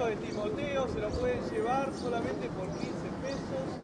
de Timoteo, se lo pueden llevar solamente por 15 pesos.